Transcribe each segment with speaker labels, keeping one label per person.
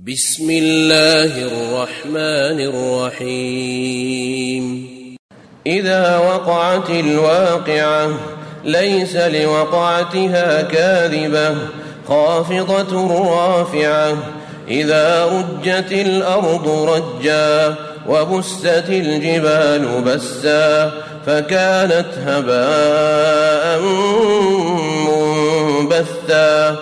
Speaker 1: بسم الله الرحمن الرحيم إذا وقعت الواقعة ليس لوقعتها كاذبة خافضة رافعة إذا رجت الأرض رجا وبست الجبال بسا فكانت هباء منبثا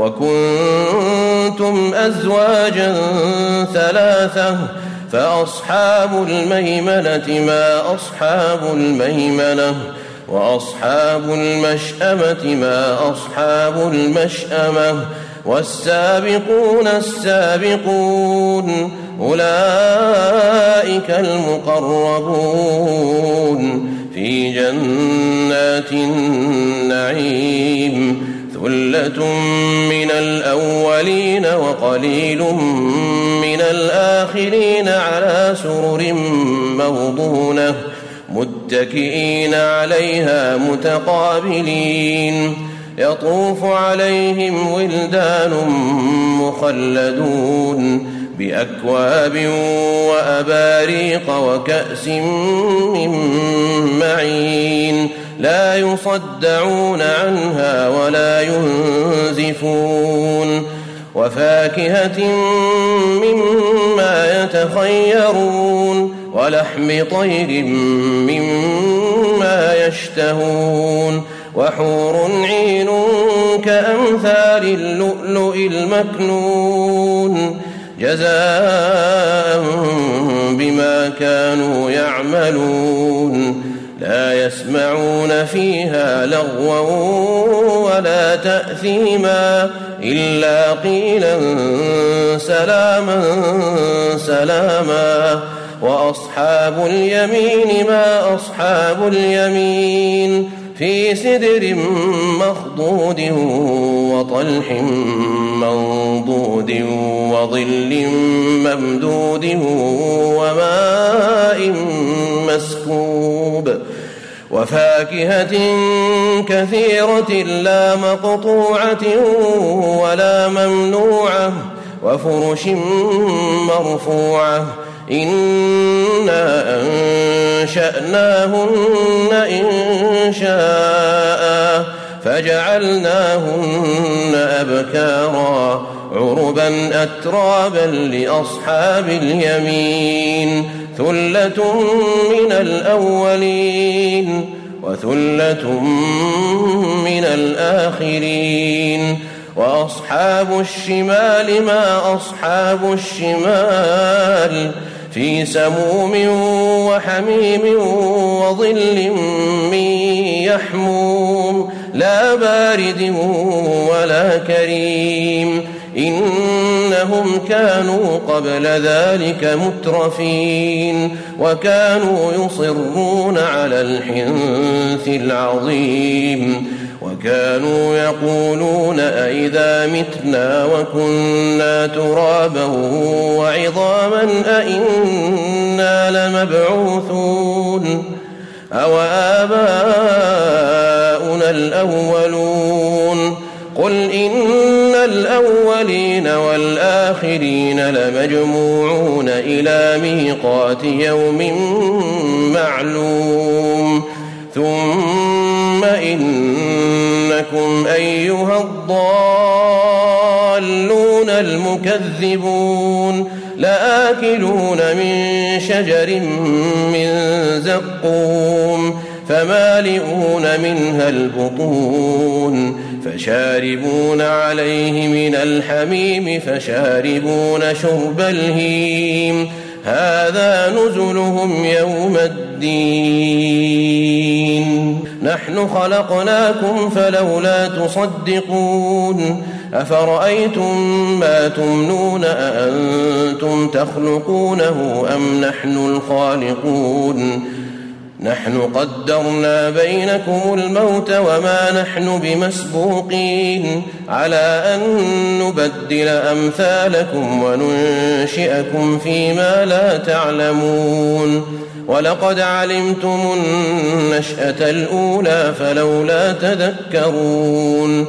Speaker 1: وكنتم أزواجا ثلاثة فأصحاب الميمنة ما أصحاب الميمنة وأصحاب المشأمة ما أصحاب المشأمة والسابقون السابقون أولئك المقربون في جنات النعيم ثلة من الأولين وقليل من الآخرين على سرر موضونة متكئين عليها متقابلين يطوف عليهم ولدان مخلدون بأكواب وأباريق وكأس من معين لا يصدعون عنها ولا ينزفون وفاكهة مما يتخيرون ولحم طير مما يشتهون وحور عين كأمثال اللؤلؤ المكنون جزاء بما كانوا يعملون لا يسمعون فيها لغوا ولا تأثيما إلا قيلا سلاما سلاما وأصحاب اليمين ما أصحاب اليمين في سدر مخضود وطلح منضود وظل ممدود وماء مسكوب وفاكهة كثيرة لا مقطوعة ولا ممنوعة وفرش مرفوعة إنا أنشأناهن إنشاء فجعلناهن أبكارا عربا أترابا لأصحاب اليمين ثلة من الأولين وثلة من الآخرين وأصحاب الشمال ما أصحاب الشمال في سموم وحميم وظل من يحموم لا بارد ولا كريم إنهم كانوا قبل ذلك مترفين وكانوا يصرون على الحنث العظيم وكانوا يقولون أئذا متنا وكنا ترابا وعظاما أئنا لمبعوثون أو آباؤنا الأولون قل إن الأولين والآخرين لمجموعون إلى ميقات يوم معلوم ثم إنكم أيها الضالون المكذبون لآكلون من شجر من زقوم فمالئون منها البطون فشاربون عليه من الحميم فشاربون شرب الهيم هذا نزلهم يوم الدين نحن خلقناكم فلولا تصدقون أفرأيتم ما تمنون أأنتم تخلقونه أم نحن الخالقون نحن قدرنا بينكم الموت وما نحن بمسبوقين على أن نبدل أمثالكم وننشئكم فيما لا تعلمون ولقد علمتم النشأة الأولى فلولا تذكرون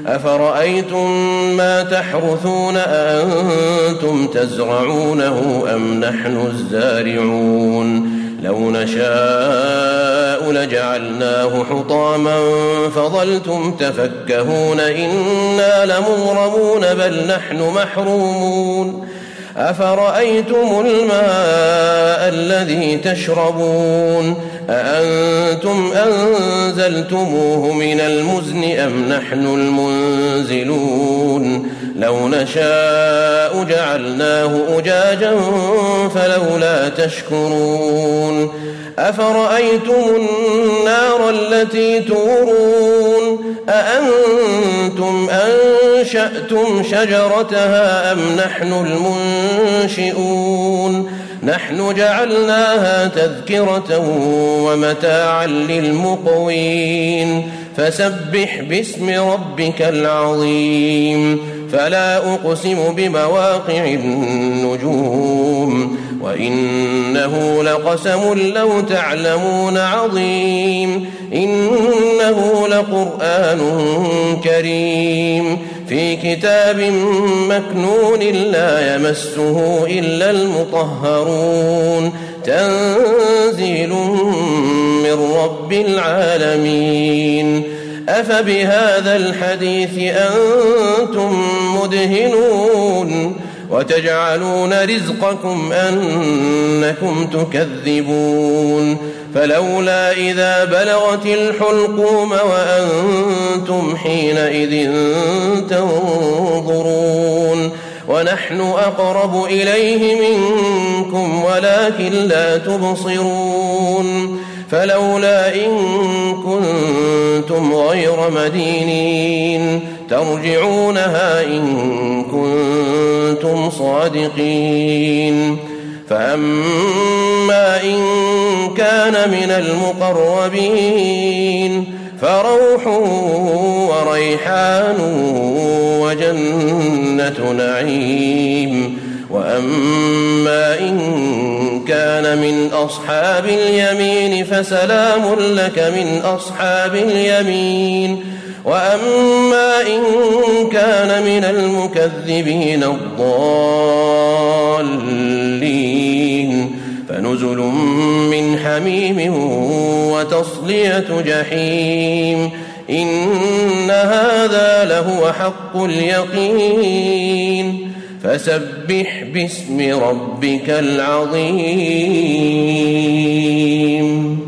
Speaker 1: أفرأيتم ما تحرثون أأنتم تزرعونه أم نحن الزارعون لو نشاء لجعلناه حطاما فظلتم تفكهون إنا لمغرمون بل نحن محرومون أفرأيتم الماء الذي تشربون أأنتم أنزلتموه من المزن أم نحن المنزلون لو نشاء جعلناه أجاجا فلولا تشكرون أفرأيتم النار التي تورون أأنتم أنشأتم شجرتها أم نحن المنشئون نحن جعلناها تذكرة ومتاعا للمقوين فسبح باسم ربك العظيم فلا أقسم بمواقع النجوم وإنه لقسم لو تعلمون عظيم إنه لقرآن كريم في كتاب مكنون لا يمسه إلا المطهرون تنزيل من رب العالمين أفبهذا الحديث أنتم مدهنون وتجعلون رزقكم أنكم تكذبون فلولا إذا بلغت الحلقوم وأنتم حينئذ تنظرون ونحن أقرب إليه منكم ولكن لا تبصرون فلولا إن كنتم غير مدينين ترجعونها إن كنتم صادقين فأما إن كان من المقربين فروح وريحان وجنة نعيم وأما إن كان من أصحاب اليمين فسلام لك من أصحاب اليمين وأما إن كان من المكذبين الضالين فنزل من حميم وتصلية جحيم إن هذا لهو حق اليقين فسبح باسم ربك العظيم